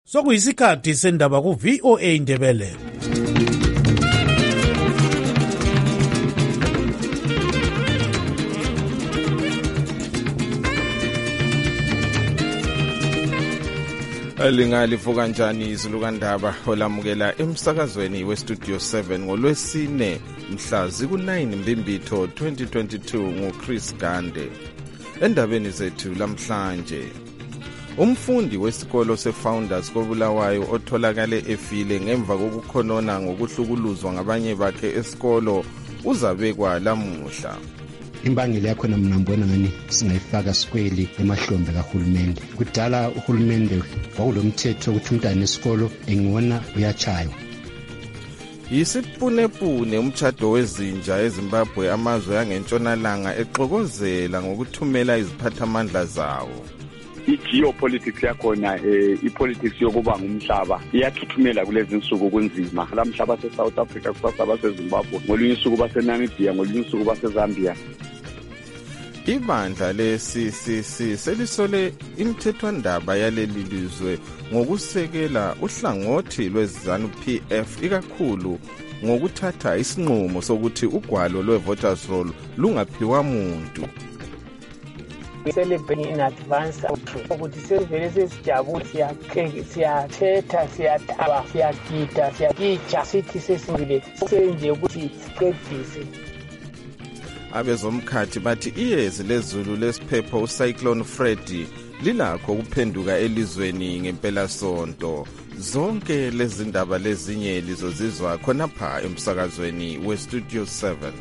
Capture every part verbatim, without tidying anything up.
Sokuyisikhathi sendaba ku V O A Ndebele. Lingalivuka kanjani izilukandaba olamukela emsakazweni we Studio seven ngolwesine mhla ziku nine Mbimbitho twenty twenty-two nguChris Gande. Endabeni zethu lamhlanje, umfundi wesikolo seFounders koBulawayo otholakale efile ngemva kokukhonona ngokuhlukuluzwa ngabanye bakhe esikolo uzabekwa lamuhla. Imbangela yakho mina ngibona ngani singayifaka sikweli emahlombe kahulumende. Kudala uhulumende kwakulomthetho ukuthi umntwana esikolo engibona uyachaywa. Yisipunepune umtshado wezinja eZimbabwe amazwe angentshonalanga exokozela ngokuthumela iziphathamandla zawo. I-geopolitics yakhona eh, i-politics yokuba ngumhlaba iyathuthumela kulezi insuku kunzima. La mhlaba se-South Africa kusasa baseZimbabwe, ngolunye usuku baseNamibia, ngolunye usuku baseZambia. Ibandla le-C C C selisole imithethwandaba yaleli lizwe ngokusekela uhlangothi lweZANU P F ikakhulu ngokuthatha isinqumo sokuthi ugwalo lwe-voters roll lungaphiwa muntu. Celebrating in advance ukuthi sevele sesijabule, siyathetha, siyathaba, siyagida, siyagija, sithi sesingile senje ukuthi siqedise. Abezomkhathi bathi iyezi lezulu lesiphepho uCyclone Freddy lilakho ukuphenduka elizweni ngempela sonto. Zonke lezi ndaba lezinye lizozizwa khonapha emsakazweni we Studio seven.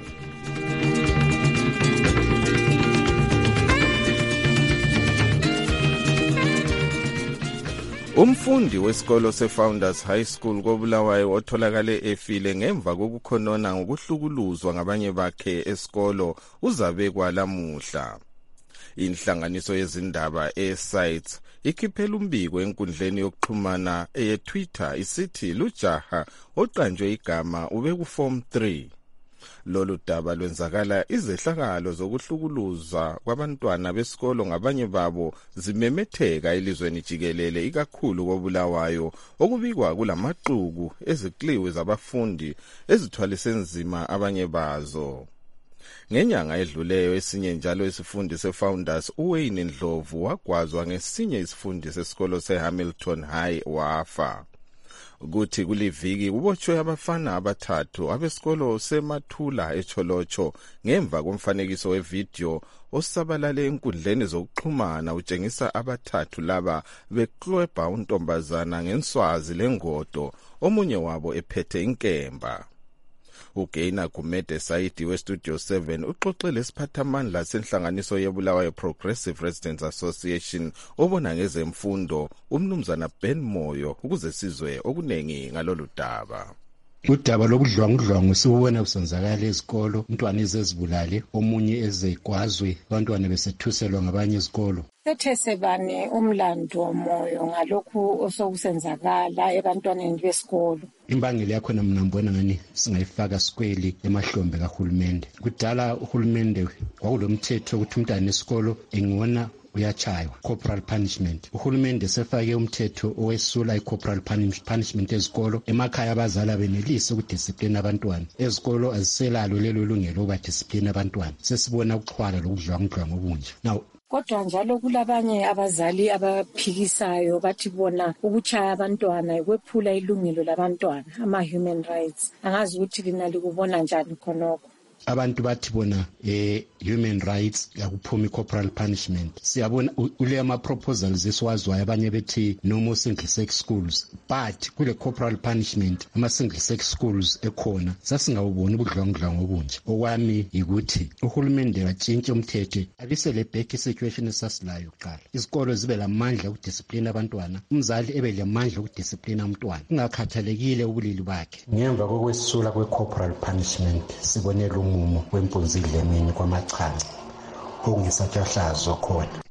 Umfundi wesikolo seFounders High School koBulawayo otholakale efile ngemva kokukhonona ngokuhlukuluzwa ngabanye bakhe esikolo uzabekwa lamuhla. Inhlanganiso yezindaba eSites ikhiphela umbiko enkundleni yokuxhumana eyeTwitter isithi lujaha oqanjwe igama ube ku Form three. Lolu daba lwenzakala izehlakalo zokuhlukuluza kwabantwana besikolo ngabanye babo zimemetheka elizweni jikelele ikakhulu koBulawayo okubikwa kulamaqhuku ezikliwe zabafundi ezithwalise nzima abanye bazo. Ngenyanga edluleyo esinye njalo isifundi seFounders uWayne Ndlovu wagwazwa ngesinye isifundi sesikolo seHamilton High wafa. Kuthi kuliviki kubotshwe abafana abathathu abesikolo seMathula eCholocho ngemva komfanekiso wevideo osabalale enkundleni zokuxhumana utshengisa abathathu laba beklwebha untombazana ngenswazi lengodo omunye wabo ephethe inkemba. uGaina Gumede Saidi we Studio seven uxoxele isiphathamandla senhlanganiso yeBulawayo Progressive Residents Association obona ngezemfundo umnumzana Ben Moyo ukuze sizwe okunengi ngalolu daba. Udaba lobudlwangudlwangu siwubona kusenzakala ezikolo, umntwana ezezibulale, omunye ezekwazwe, abantwana besethuselwa ngabanye izikolo. Sethesebane umlando womoyo ngalokhu osokusenzakala ebantwaneni besikolo. Imbangela yakho mina ngibona ngani singayifaka sikweli emahlombe kahulumende. Kudala uhulumende kwakulomthetho ukuthi umntwana esikolo engibona uyachaywa, corporal punishment. Uhulumende sefake umthetho owesula i-corporal punishment ezikolo. Emakhaya abazali benelise ukudiscipline abantwana. Ezikolo aziselalo lelo lungelo lokuba discipline abantwana. Sesibona ukuxhwala lokudlwangudlwangu obunje. Now kodwa njalo kulabanye abazali abaphikisayo bathi bona ukuchaya abantwana ikwephula ilungelo labantwana, ama-human rights. Angazi ukuthi lina likubona njani khonokho. Abantu bathi bona eh human rights akuphumi corporal punishment. Siyabona ule ama proposals esiwazwayo abanye bethi no more single sex schools, but kule corporal punishment ama single sex schools ekhona sasingawubona ubudlwangudlwangu obunje. Okwami ukuthi uhulumende atshintshe umthetho abisele back situation esasilayo kuqala. Izikolo zibe lamandla ukudiscipline abantwana, umzali ebe lamandla ukudiscipline umntwana ungakhathalekile ubulili bakhe. Ngemva kokwesula kwe corporal punishment sibonela umumo wempunzile emini kwamachansi okungesatshahlazo khona.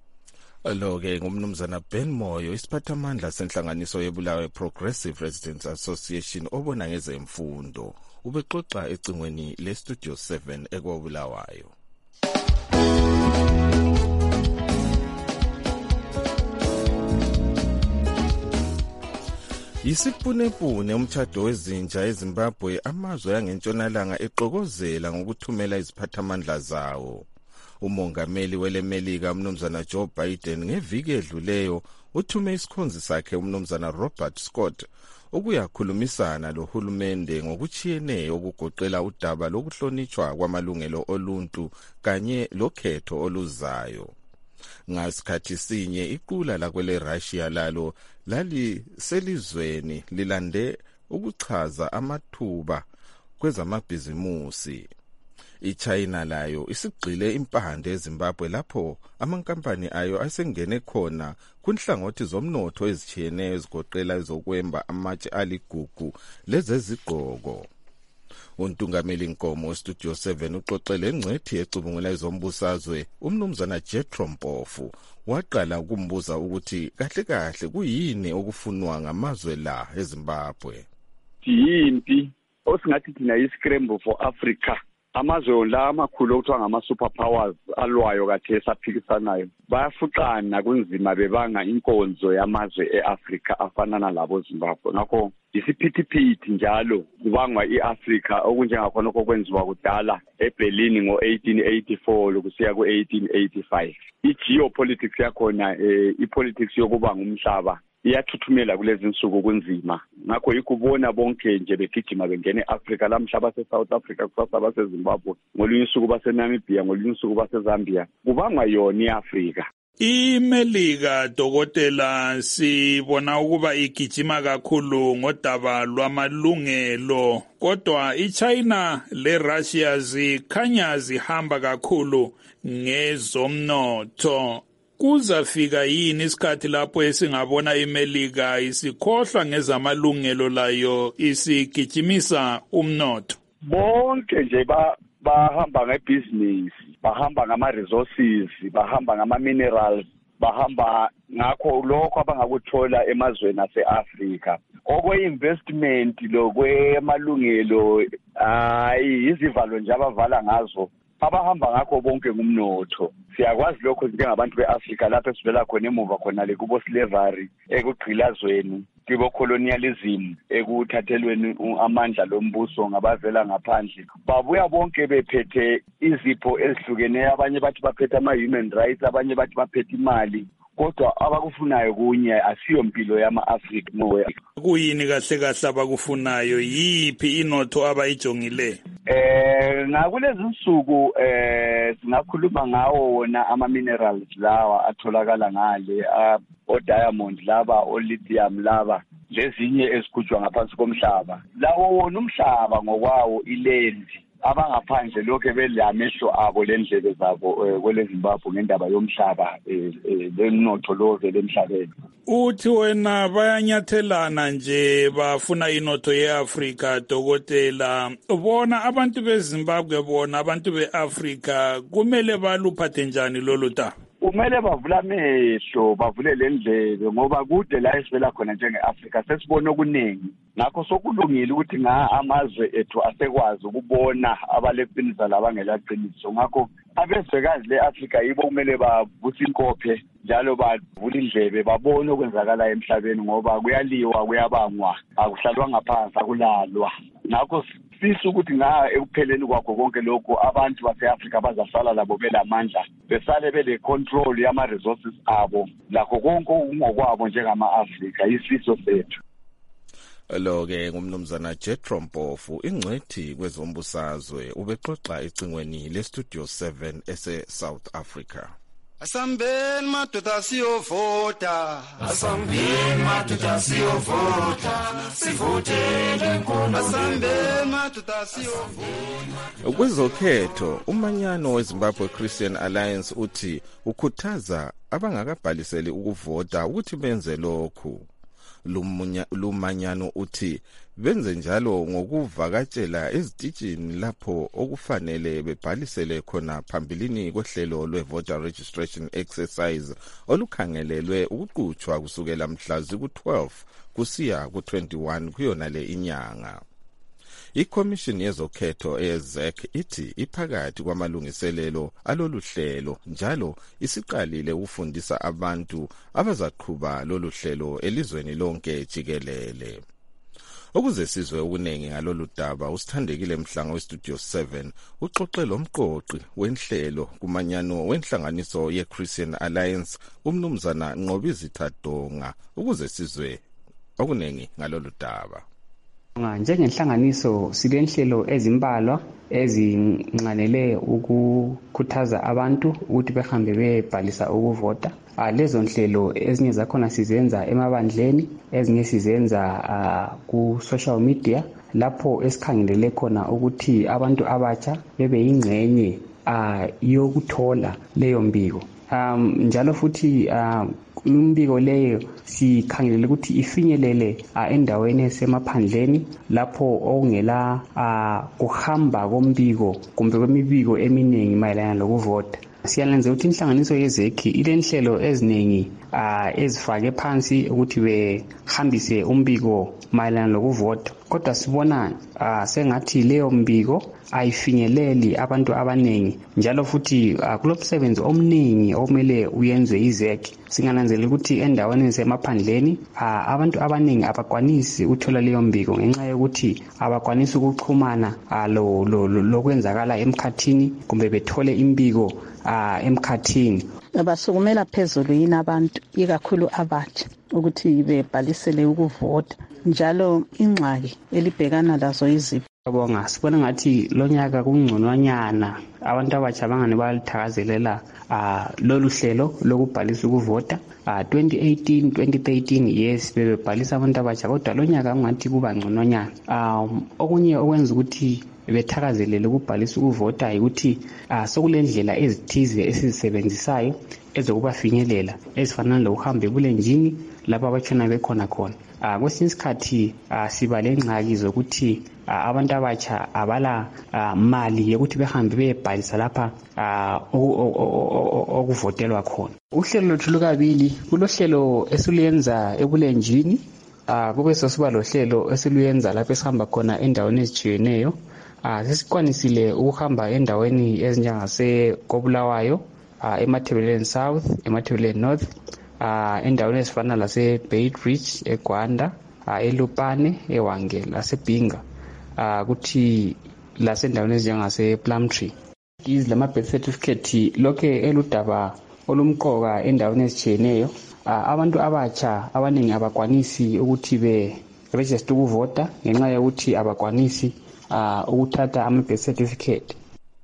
Lo-ke ngumnumzana Ben Moyo isiphathamandla senhlanganiso yeBulawayo Progressive Residents Association obona ngezemfundo ubexoxa ecingweni le Studio seven ekwaBulawayo. Yisipunepune umtshado wezinja eZimbabwe amazwe yangentshonalanga exokozela ngokuthumela iziphathamandla zawo. Umongameli welemelika umnumzana Joe Biden ngeviki edluleyo uthume isikhonzi sakhe umnumzana Robert Scott ukuyakhulumisana lohulumende ngokuchiyeneyo okugoqela udaba lokuhlonitshwa kwamalungelo oluntu kanye lokhetho oluzayo. Ngasikhathi sinye iqula lakwele Russia lalo lali selizweni lilande ukuchaza amathuba kwezamabhizimusi. iChina layo isigxile impande eZimbabwe lapho amankampani ayo asengene khona kunhlangothi zomnotho ezichiyeneyo ezigoqela ezokwemba amatshe aligugu lezezigqoko. Untungameli Nkomo weStudio seven uxoxele engcethi ecubungula ezombusazwe umnumzana Jethro Mpofu waqala ukumbuza ukuthi kahle kahle kuyini okufunwa ngamazwe la eZimbabwe. Yimpi osingathi thina iscramble for Africa. Amazwe la amakhulu okuthiwa ngama superpowers alwayo kathe saphikisanayo bayafuqana kunzima bebanga inkonzo yamazwe eAfrica afana nalabo Zimbabwe. Ngakho isiphithiphithi njalo kubangwa iAfrica okunjengakhona okwenziwa kudala eBerlin ngo eighteen eighty-four lokusiya ku eighteen eighty-five. I-geopolitics yakhona eh, ipolitics yokuba ngumhlaba iyathuthumela kulezi insuku kunzima. Ngakho ikubona bonke nje begijima bengene eAfrica lamhlaba seSouth Africa kusasa baseZimbabwe ngolunye usuku baseNamibia ngolunye usuku baseZambia kubangwa yona iAfrica. IMelika dokotela sibona ukuba igijima kakhulu ngodaba lwamalungelo kodwa iChina leRussia zikhanya zihamba kakhulu ngezomnotho. Kuzafika yini isikhathi lapho esingabona iMelika isikhohlwa ngezamalungelo layo isigijimisa umnotho? Bonke nje ba bahamba ngebusiness, bahamba ngama resources, bahamba ngama minerals, bahamba ngakho lokho abangakuthola emazweni aseAfrica. Okwe investment lokwemalungelo hayi izivalo nje abavala ngazo abahamba ngakho bonke ngumnotho. Siyakwazi lokho njengabantu beAfrica lapho esivela khona emuva khona le kubo slavery ekugqilazweni kubo colonialism ekuthathelweni amandla lombuso ngabavela ngaphandle babuya bonke bephethe izipho ezihlukeneyo abanye bathi baphethe ama human rights abanye bathi baphethe imali kodwa abakufunayo kunye asiyo impilo yama-Afrika moya. Kuyini kahle kahle abakufunayo yiphi inotho abayijongile? Eh nakulezi insuku eh singakhuluma ngawo wona ama minerals lawa atholakala ngale o diamond laba o lithium laba lezinye ezikhutshwa ngaphansi komhlaba. Lawo wona umhlaba ngokwawo ilendi abangaphandle lokho belamehlo abo lendlebe zabo kwele Zimbabwe ngendaba yomhlaba lenotho love lemhlabeni. Uthi wena bayanyathelana nje bafuna inotho yeAfrica dokotela bona abantu beZimbabwe bona abantu beAfrica kumele baluphathe njani lolu daba? Kumele bavula amehlo bavule lendlebe ngoba kude la esivela khona njengeAfrica sesibona okuningi. Ngakho sokulungile ukuthi nga amazwe ethu asekwazi ukubona abaleqiniso labangelaqiniso. Ngakho abezwekazi leAfrica yibo kumele bavusa inkophe njalo bavula indlebe babone okwenzakala emhlabeni ngoba kuyaliwa kuyabangwa akuhlalwa ngaphansi akulalwa. Ngakho sifisa ukuthi nga ekupheleni kwakho konke lokho abantu baseAfrica bazasala labo belamandla besale bele control yama resources abo lakho konke ngokwabo njengama-Afrika isifiso sethu. Lo-ke ngumnumzana Jethro Mpofu ingcethi kwezombusazwe ubexoxa ecingweni leStudio seven ese-South Africa. Asambeni madoda siyovota, asambeni madoda siyovota, sivotele inkolo. Asambeni madoda siyovota. Kwezokhetho umanyano weZimbabwe Christian Alliance uthi ukhuthaza abangakabhaliseli ukuvota ukuthi benze lokhu. Lumanyano uthi benze njalo ngokuvakatshela ezitishini lapho okufanele bebhalisele khona phambilini kohlelo lwe-voter registration exercise olukhangelelwe ukuqhutshwa kusukela mhla ziku twelve kusiya ku twenty-one kuyona le inyanga. ikhomishini yezokhetho e-Z E C ithi iphakathi kwamalungiselelo alolu hlelo njalo isiqalile ukufundisa abantu abazaqhuba lolu hlelo elizweni lonke jikelele. Ukuze sizwe okuningi ngalolu daba, usithandekile Mhlanga weStudio seven uxoxe lomqoqi wenhlelo kumanyano wenhlanganiso ye-Christian Alliance umnumzana Nqobizitha Donga ukuze sizwe okuningi ngalolu daba. Njengenhlanganiso silenhlelo ezimbalwa ezinqanele ukukhuthaza abantu ukuthi behambe bebhalisa ukuvota. Lezo nhlelo ezinye zakhona sizenza emabandleni, ezinye sizenza ku social media lapho esikhangelele khona ukuthi abantu abatsha bebe yingcenye yokuthola leyo mbiko. Um njalo futhi umbiko leyo sikhangelele ukuthi ifinyelele endaweni esemaphandleni lapho okungela kuhamba kombiko kumbe kwemibiko eminingi mayelana lokuvota. Siyalenza ukuthi inhlanganiso yezekhi ilenhlelo eziningi ezifake phansi ukuthi behambise umbiko mayelana lokuvota, kodwa sibona sengathi leyo mbiko ayifinyeleli abantu abaningi, njalo futhi kulomsebenzi omningi okumele uyenzwe izekhi. Singananzela ukuthi endaweni esemaphandleni abantu abaningi abakwanisi uthola leyo mbiko ngenxa yokuthi abakwanisi ukuxhumana lo lokwenzakala emkhathini kumbe bethole imbiko emkhathini. Basukumela phezulu yini abantu ikakhulu abatsha ukuthi bebhalisele ukuvota, njalo ingxaki elibhekana lazo iziphi? Bonga sibona ngathi lonyaka kungconwanyana abantu abatsha bangani balithakazelela lolu hlelo lokubhalisa ukuvota. twenty eighteen twenty thirteen yes bebebhalisa abantu abatsha, kodwa lonyaka ngathi kuba ngconwanyana. Um okunye okwenza ukuthi bethakazelele ukubhalisa ukuvota ukuthi sokulendlela ezithize esizisebenzisayo ezokubafinyelela ezifana lokuhamba ebulenjini lapho abatshona bekhona khona. Kwesinye isikhathi siba lengxaki zokuthi abantu abatsha abala mali yokuthi behambe beyebhalisa lapha okuvotelwa khona. Uhlelo lwethu lukabili, kulohlelo esiluyenza ebulenjini, kube sesiba lohlelo esiluyenza lapho esihamba khona endaweni ezitshiyeneyo. Sesikwanisile ukuhamba endaweni ezinjengase Kobulawayo, eMathebeleni South, eMathebeleni North, endaweni ezifana lase Bay Ridge, eGwanda, eLupane, eWangela, laseBhinga, kuthi lasendaweni ezinjengase Plumtree. Izilama birth certificate lokhe eludaba olumqoka endaweni ezitshiyeneyo. Abantu abatsha abaningi abakwanisi ukuthi be register ukuvota ngenxa yokuthi abakwanisi ukuthatha ama birth certificate.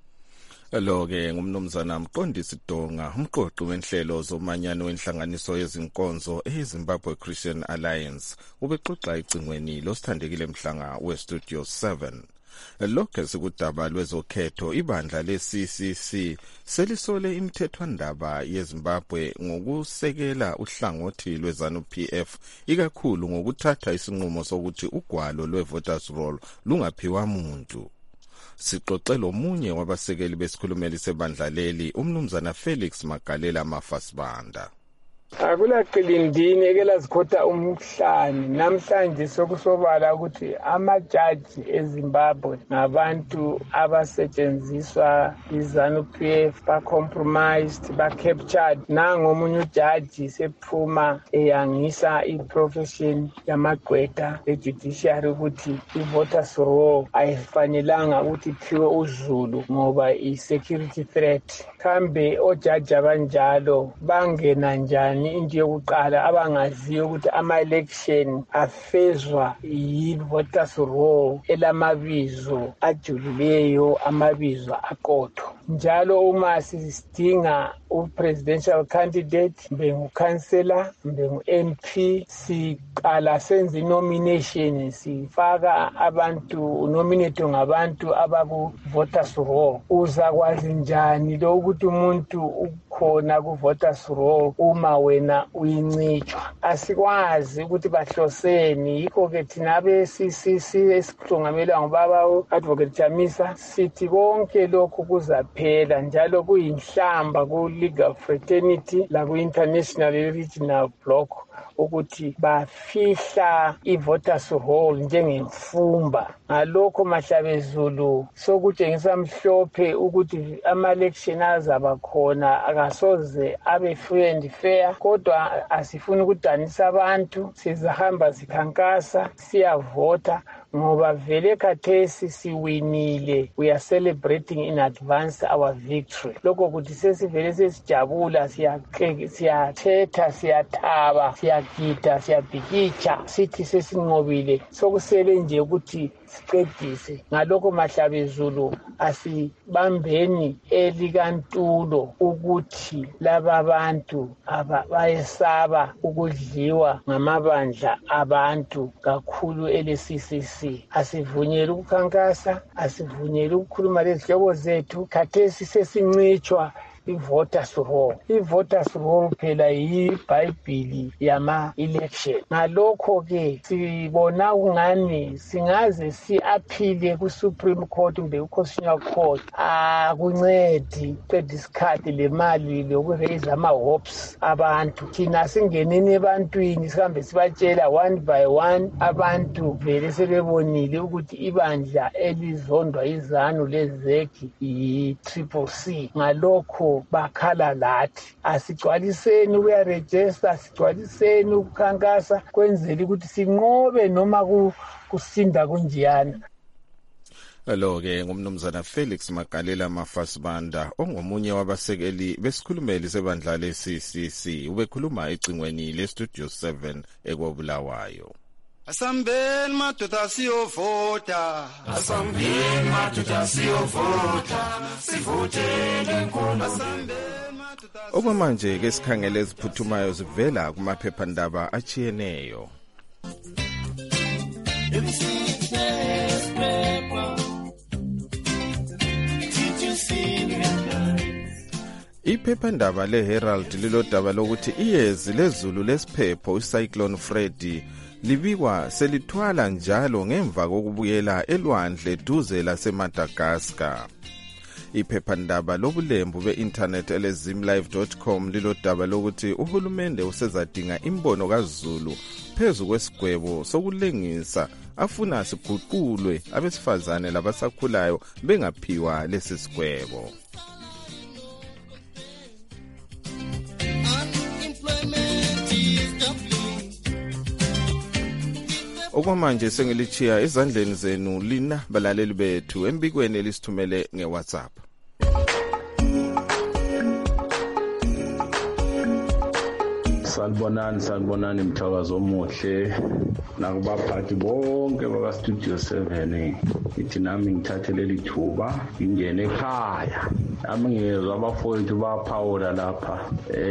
Lo ke ngumnumzana Mqondisi Donga, umqoqi wenhlelo zomanyano wenhlanganiso yezinkonzo eZimbabwe Christian Alliance, ubexoxa icingweni losithandekile Mhlanga weStudio seven. Lokho sikudaba lwezokhetho, ibandla le-C C C selisole imithethwandaba yeZimbabwe ngokusekela uhlangothi lweZANU-P F ikakhulu ngokuthatha isinqumo sokuthi ugwalo lwe-voters roll lungaphiwa muntu. Sixoxe lomunye wabasekeli besikhulumeli sebandla leli, umnumzana Felix Magalela Mafasibanda. Akulaqilindini ekelazikhotha umhlane namhlanje sokusobala ukuthi amajaji eZimbabwe ngabantu abasetshenziswa iZANU-P F ba compromised ba captured. Nango omunye ujaji sephuma eyangisa iprofession yamagqwetha ejudiciary ukuthi ivoters roll ayifanelanga ukuthi phiwe uZulu ngoba i-security threat. Kambe ojaji abanjalo bangena njani into yokuqala abangaziyo ukuthi ama-election afezwa yi-voters roll elamabizo ajulileyo, amabizo aqotho. Njalo uma sisidinga u-presidential candidate, mbe ngu-councillor, mbe ngu-M P, siqala senze nomination, sifaka abantu, nominate ngabantu abaku-voters roll. Uzakwazi njani lo ukuthi umuntu ukhona ku-voters roll uma wena uyincitshwa? Asikwazi ukuthi bahloseni. Yikho-ke thina abe-C C C esihlongamelwa ngubaba u-Advocate Chamisa sithi konke lokhu kuzaphela, njalo kuyinhlamba ku-legal fraternity laku-international regional block ukuthi bafihla i-voters roll njengemfumba. Ngalokho Mahlabezulu sokutshengisa mhlophe ukuthi ama-election azaba khona akasoze abe free and fair, kodwa asifuni ukudanisa abantu, sizahamba zikhankasa siyavota ngoba vele khathesi siwinile. We are celebrating in advance our victory. Lokho kuthi sesivele sesijabula, siyathetha, siyathaba, siyagida, siyabhikitsha, sithi sesinqobile. Sokusele nje ukuthi siqedise. Ngalokho Mahlabezulu asibambeni elikantulo ukuthi laba bantu bayesaba ukudliwa ngamabandla abantu kakhulu ele C C C. Asivunyele ukukhankasa, asivunyele ukukhuluma lezihlobo zethu. Khathesi sesincitshwa i-voters roll. I-voters roll phela yibhayibhili yama-election. Ngalokho-ke sibona ungani singaze si-aphile ku-Supreme Court kumbe ku-Constitutional Court akuncedi qeda isikhathi le mali lokuraise ama-hopes abantu. Thina singeneni ebantwini sihambe sibatshela one by one, abantu vele sebebonile ukuthi ibandla elizondwa izanu lezeki yi-triple C. Ngalokho bakhala lathi asigcwaliseni ukuyaregister, sigcwaliseni ukukhankasa kwenzela ukuthi sinqobe noma kusinda kunjiyana. Lo-ke ngumnumzana Felix Magalela Mafasibanda ongomunye wabasekeli besikhulumeli sebandla le-C C C, ubekhuluma ecingweni le-Studio seven ekwabulawayo. Asambeni madoda siyovota, asambeni madoda siyovota, sivotele inkulumo. Okwamanje ke sikhangele eziphuthumayo zivela kumaphephandaba achiyeneyo. Iphephandaba le-Herald lilodaba lokuthi iyezi lezulu lesiphepho iCyclone Freddy libikwa selithwala njalo ngemva kokubuyela elwandle duze laseMadagascar. Iphephandaba lobulembu be-internet elezimlive dot com lilodaba lokuthi uhulumende usezadinga imbono kaZulu phezu kwesigwebo sokulengisa afuna siguqulwe abesifazane labasakhulayo bengaphiwa lesi sigwebo. Okwamanje sengilichiya ezandleni zenu lina balaleli bethu embikweni elisithumele ngeWhatsApp. Sanibonani sanibonani mthakazo omuhle nakubaphathi bonke baka Studio seven. Ithi nami ngithathele lithuba ngingene ekhaya. Nami ngezwe abafowethu baphawula lapha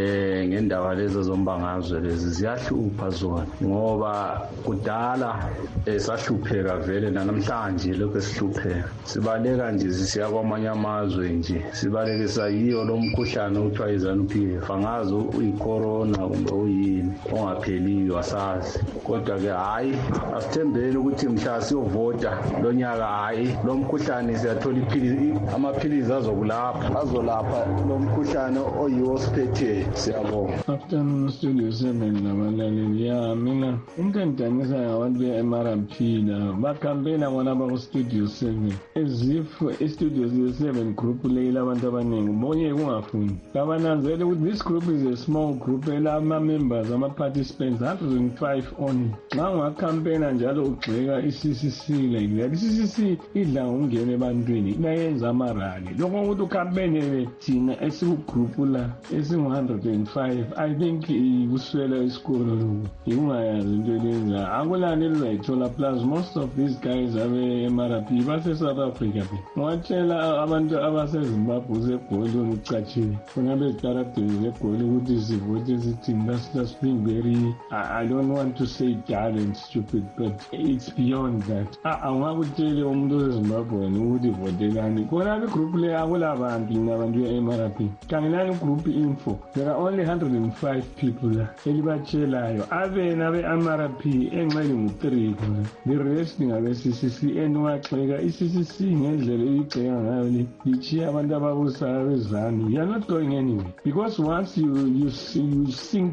eh ngendaba lezo zombangazwe lezi ziyahlupha zona ngoba kudala esahlupheka vele namhlanje lokho esihlupheka. Sibaleka nje sisiya kwamanye amazwe nje sibalekisa yiyo lo mkhuhlane uthiwa izanu P F. Angazi uyicorona kumbe uyini ongapheliyo asazi, kodwa ke hayi asithembele ukuthi mhla siyovota lo nyaka hayi lo mkhuhlane siyathola iphilizi, amaphilizi azobulapha azolapha lo mkhuhlane oyiwo siphethe. Siyabonga. Afternoon Studio seven nabalaleli. Ya mina into engidanisa ngabantu be-M R P na bakhambela bona ba Studio seven ezifo i-Studio seven group leyo abantu abaningi bonye kungafuni kabananzele ukuthi this group is a small group elama members ama-participants one hundred five only. Nxa ungakhampena njalo ugxeka i-C C C like that, i-C C C idla ngokungena ebantwini inayenza amarali. Lokho ukuthi ukhampene thina esikugroup la esingu one hundred five, I think kuswela isikolo lokho ikungayazi into elenza akulani elizayithola. Plus most of these guys abe-M R P base-South Africa phi ngiwatshela abantu abasezimbabwe segoli ucatshile khona bezitaradeni zegoli ukuthi sivote sithini. That's, that's being very, I, I don't want to say dull and stupid, but it's beyond that. Angakutshele umuntu wezimbabwe ukuthi votelani khona igroup le akulabantu nabantu be-M R P. Khangelani igroup info, there are only one hundred five people la elibatshelayo abena be-M R P enxele ngu-three khona, the rest ngabe-C C C. And ungagxeka i-C C C ngendlela eyigxeka ngayo le ichiya abantu ababusayo bezanu, you are not going anywhere because once you, you, you sink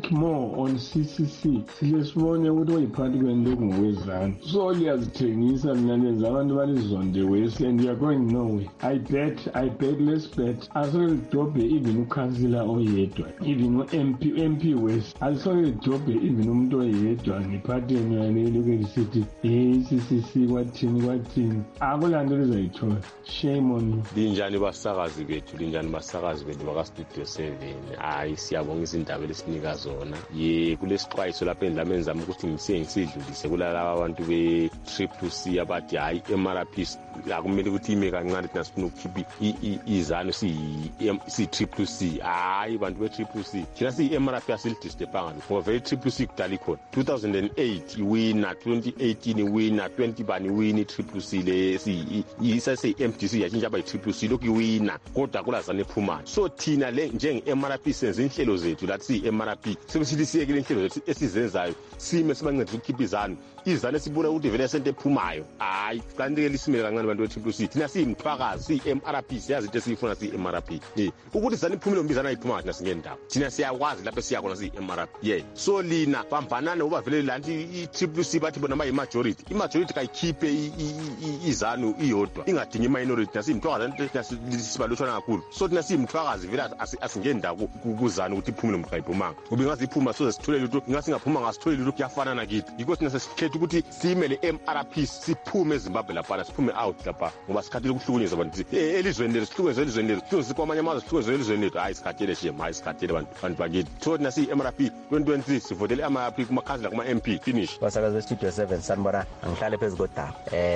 think more on C C C sile sibone ukuthi oyiphathi kwento ngokwezana so liyazithengisa mina lenza abantu balizonde west and you are going nowhere. I bet I bet let's bet asolidobhe even ukhansila oyedwa even u-M P M P West asolidobhe even umuntu oyedwa ngiphatheni yalelo ke lisithi hey C C C kwathini kwathini akulanto lizayithola. Shame on you. Linjani basakazi bethu linjani basakazi bethu baka Studio seven. Hayi siyabonga izindaba lesinika zona ye kulesixwayiso lapha endlamenza zami ukuthi ngise ngisidlulise kulala abantu be triple C abathi hayi M R P akumele ukuthi ime kancane thina sifuna ukukhipha izano si si triple C hayi bantu be triple C thina si M R P asilidistepanga ngoba vele triple C kudala ikhona two thousand eight iwina twenty eighteen iwina twenty bani wini triple C le si isase M D C yashintsha by triple C lokhu iwina kodwa kulazana ephumayo so thina le njenge M R P senze inhlelo zethu lathi si M R P sebesilisiyekile inhlelo zethu esizenzayo sime sibancedisa ukukhipha izano izano esibona ukuthi vele sente ephumayo hayi kanti ke lisimele kancane abantu be triple C thina siyimthwakazi si M R P siyazi into esiyifuna si M R P eh ukuthi izano iphumile umbizana ayiphumayo thina singendawo thina siyakwazi lapho siyakona si M R P yeah so lina bambanana uba vele lanti i triple C bathi bona bayi majority i majority kayikhiphe izano iyodwa ingadingi minority nasimthwakazi sibalutshwana kakhulu so thina siyimthwakazi vele asingendawo kuzana ukuthi iphumile umqayiphumanga ube ngazi iphuma so sithole lutho ingasingaphuma ngasithole lutho kuyafana nakithi yikho thina sesikhetha ukuthi simele M R P siphume eZimbabwe lapha siphume out lapha ngoba sikhathile ukuhlukunyezwa abantu elizweni lethu sihlukunyezwe elizweni lethu sihlukunyezwe kwamanye amazwe sihlukunyezwe elizweni lethu hayi sikhathile shame hayi sikhathile abantu abantu bakithi so thina si M R P twenty twenty sivotele M R P kuma council kuma M P finish basakaza Studio seven sanibona angihlale phezulu kodaba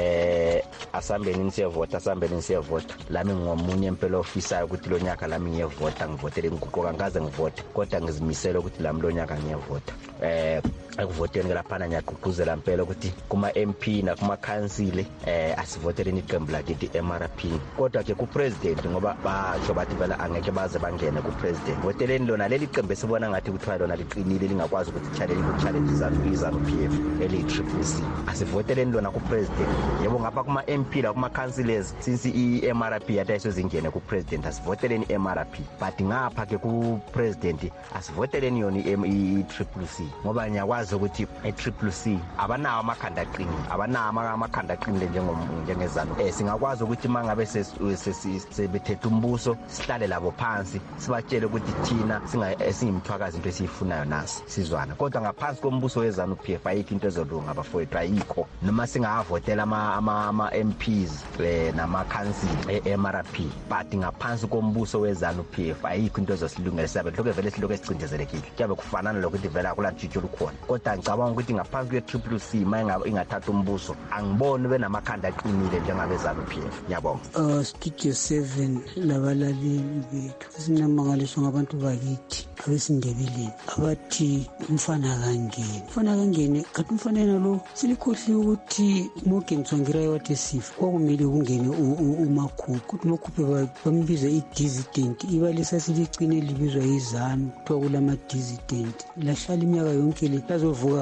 eh asambeni nisiyevota asambeni nisiyevota lami ngomunye impela ofisayo ukuthi lo nyaka lami ngiyevota ngivotele inguquko ngaze ngivote kodwa ngizimisela ukuthi lami lo nyaka ngiyevota eh akuvoteni lapha ngiyaqhuquzela impela ukuthi kuma M P na kuma council eh asivotele iqembu lakithi M R P kodwa ke ku president ngoba basho bathi vela angeke baze bangene ku president voteleni lona leli qembu esibona ngathi kuthiwa lona liqinile lingakwazi ukuthi challenge ku challenge izanu izanu P F eli triple C asivoteleni lona ku president yebo ngapha kuma M P la kuma councillors since i M R P yata isozingene ku president asivoteleni M R P but ngapha ke ku president asivoteleni yona i triple C ngoba nyakwazi ukuthi i triple C abanawo amakhanda aqinile abanawo amakhanda aqinile njengezanu eh singakwazi ukuthi mangabe sebethethe umbuso sihlale labo phansi sibatshele ukuthi thina singa singimthwakazi into esiyifunayo nasi sizwana kodwa ngaphansi kombuso wezanu P F ayikho into ezolunga abafowethu ayikho noma singavotela ama ama M Ps eh nama council e-M R P but ngaphansi kombuso wezanu P F ayikho into ezosilungela sabe lokho vele siloko esicindezelekile kuyabe kufanana lokuthi vela kulantshijo lukhona kodwa ngicabanga ukuthi ngaphansi kwe triple C mayinga ingathatha umbuso angiboni benamakhanda aqinile njengabezanu P F ngiyabonga. uh Studio seven labalaleli bethu sinamangaliswa ngabantu bakithi abesindebeleni abathi umfana kangene umfana kangene kathi umfana lo silikhohliwe ukuthi Morgan Tsvangirai wathi sifa kwakumele kungene umakhulu kuthi makhuphe bambiza i-dissident ibalisa silicine libizwa izanu kuthiwa kulama dissident lahlala iminyaka yonke le lazovuka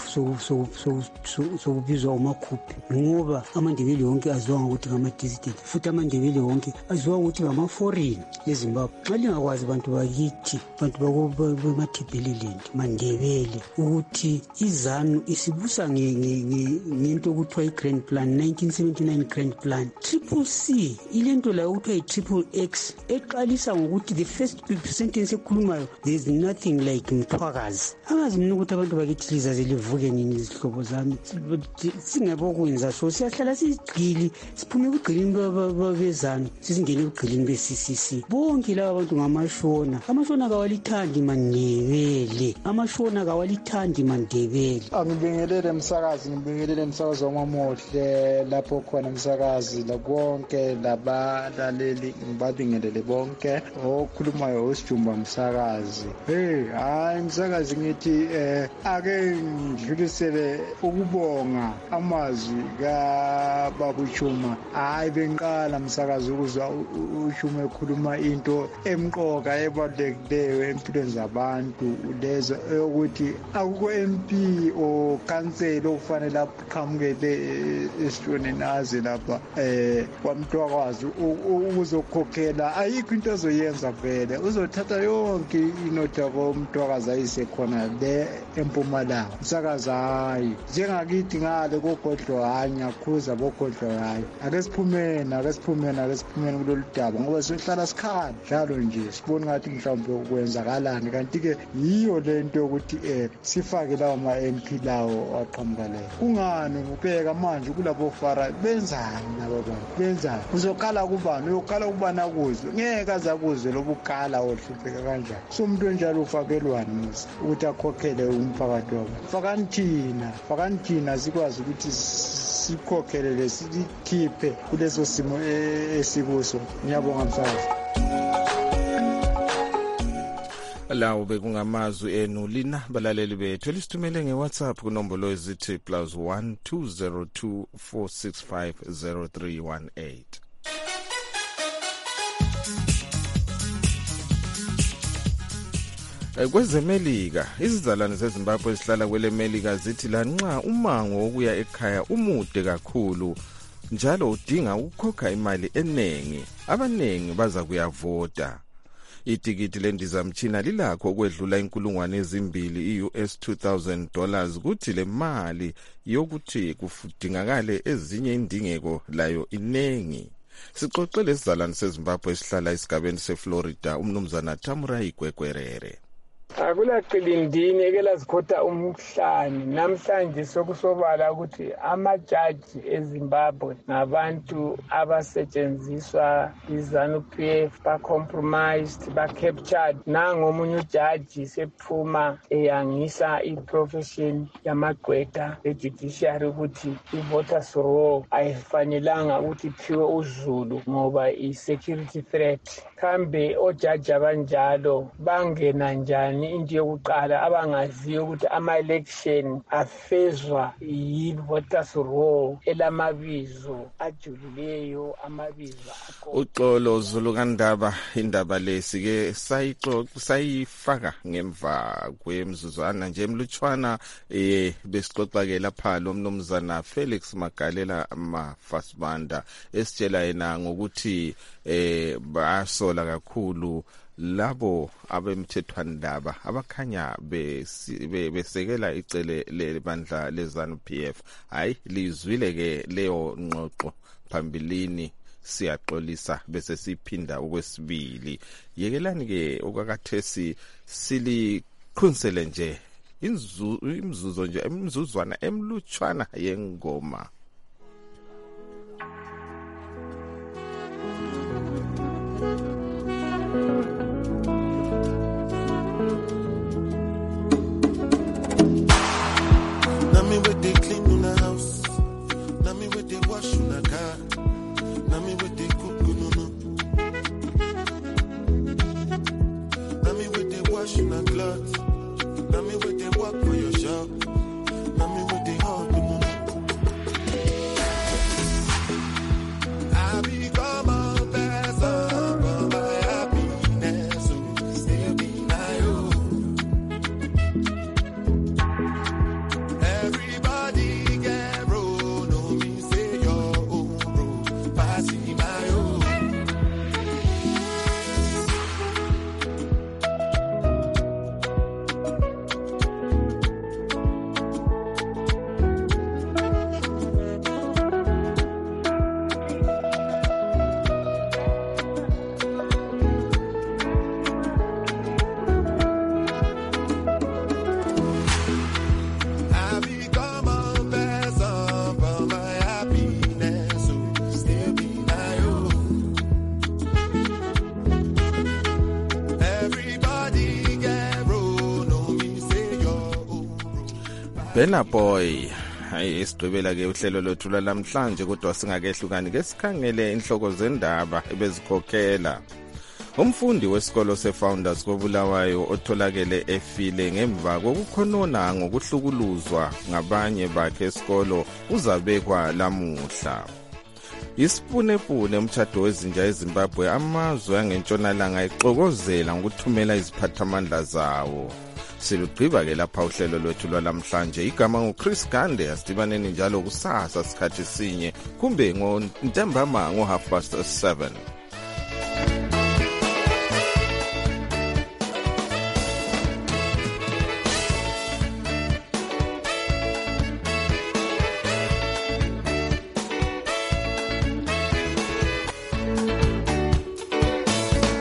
sokubizwa umakhuphe ngoba amandebele wonke aziwa ngokuthi ngama dissident futhi amandebele wonke aziwa ngokuthi ngama foreign eZimbabwe xa lingakwazi abantu bakithi abantu bamathebeleleni mandebele ukuthi izanu isibusa ngento okuthiwa i-grand plan nineteen seventy-nine grand plan triple C ilento la okuthiwa i-triple X eqalisa ngokuthi the first sentence ekhulumayo there is nothing like mthwakazi angazi mina ukuthi abantu bakithi lizaze livuke nini izihlobo zami singabokwenza so siyahlala sigcili siphume kugcilini bezanu sizingene kugcilini be-C C C bonke laba abantu ngamashona amashona kawalithandi mandebele amashona kawalithandi mandebele angibingelele msakazi ngibingelele msakazi wamamohle lapho khona msakazi lakonke labalaleli ngibabingelele bonke okhulumayo osijumba msakazi hey hayi msakazi ngithi ukuthi eh ake ngidlulisele ukubonga amazwi kaBaba uChuma. Hayi benqala msakazi ukuzwa uChuma ekhuluma into emqoka ebalulekileyo empilweni zabantu lezo ukuthi akukho M P o council okufanele aqhamukele esitshoni naze lapha eh kwamntwakazi ukuzokhokhela ayikho into azoyenza vele uzothatha yonke inotha komntwakazi ayisekhona le eMpumalanga msakazi hayi njengakithi ngale kogodlo hayi ngiyakhuza bogodlo hayi ake siphumeni ake siphumeni ake siphumeni kulolu daba ngoba sihlala sikhala njalo nje sibona ngathi mhlawumbe ukwenzakalani kanti ke yiyo lento ukuthi eh sifake lawo ma M P lawo aqhamuka le kungani ngubheka manje kulabo fara benzani labo bantu benzani uzokhala kubani uyokhala kubana kuzwe ngeke azakuzwe lobukala ohlupheka kanjani so umuntu onjalo ufakelwani musa ukuthi akhokhele umphakathi wabo fakani thina fakani thina sikwazi ukuthi sikhokhele lesikhiphe kuleso simo esikuso ngiyabonga msakazi. Lawo bekungamazwi enu lina balaleli bethu lisithumele ngeWhatsApp kunombolo ezithi plus one two zero two four six five zero three one eight. Kwezemelika izizalwane zeZimbabwe ezihlala kwele Melika zithi lanxa umango wokuya ekhaya umude kakhulu njalo udinga ukukhokha imali enengi abanengi baza kuyavota. Itikiti lendizamtshina lilakho ukwedlula inkulungwane ezimbili i-U S two thousand dollars kuthi le mali yokuthi kufudingakale ezinye indingeko layo inengi. Sixoxele isizalwane seZimbabwe esihlala esigabeni seFlorida umnumzana Thamura Igwegwerere. Akulaqilindini ekelazikhotha umhlani namhlanje sokusobala ukuthi amajaji eZimbabwe ngabantu abasetshenziswa iZANU-P F ba compromised ba captured nangomunye ujaji sephuma eyangisa iprofession yamagqwetha ejudiciary ukuthi ivoters roll ayifanelanga ukuthi iphiwe uZulu ngoba i-security threat kambe ojaji abanjalo bangena njani into yokuqala abangaziyo ukuthi ama-election afezwa yi-voters roll elamabizo ajulileyo amabizo uxolo Zulu kaNdaba indaba lesike sayixoxa sayifaka ngemva kwemzuzwana nje emlutshwana eh besixoxa ke lapha lo mnumzana Felix Magalela Mafasibanda esitshela yena ngokuthi eh basola kakhulu labo abemthethwandaba abakhanya besekela icele lebandla leZANU-P F hayi lizwile ke leyo ngxoxo phambilini siyaxolisa bese siphinda okwesibili yekelani ke okwakathesi silikhonsele nje imzuzo nje imzuzwana emlutshwana yengoma. Nami with the clean in the house, nami with the wash in the car, nami with the cook no no, nami with the wash in the clothes, nami with the work for your shop, nami with the hug no no. I become a person for my happiness, so still be my own. Bena boy hayi esidwebela ke uhlelo lwethu namhlanje kodwa singakehlukani ke sikhangele inhloko zendaba ebezikhokhela. Umfundi wesikolo seFounders koBulawayo otholakele efile ngemva kokukhonona ngokuhlukuluzwa ngabanye bakhe esikolo uzabekwa lamuhla. Isipunepune umtshado wezinja eZimbabwe amazwe angentshonalanga exokozela ngokuthumela iziphathamandla zawo. Silugqiba ke lapha uhlelo lwethu lwalamhlanje. Igama nguChris Gande, asidibaneni njalo kusasa sikhathi sinye kumbe ngontambama ngo half past seven.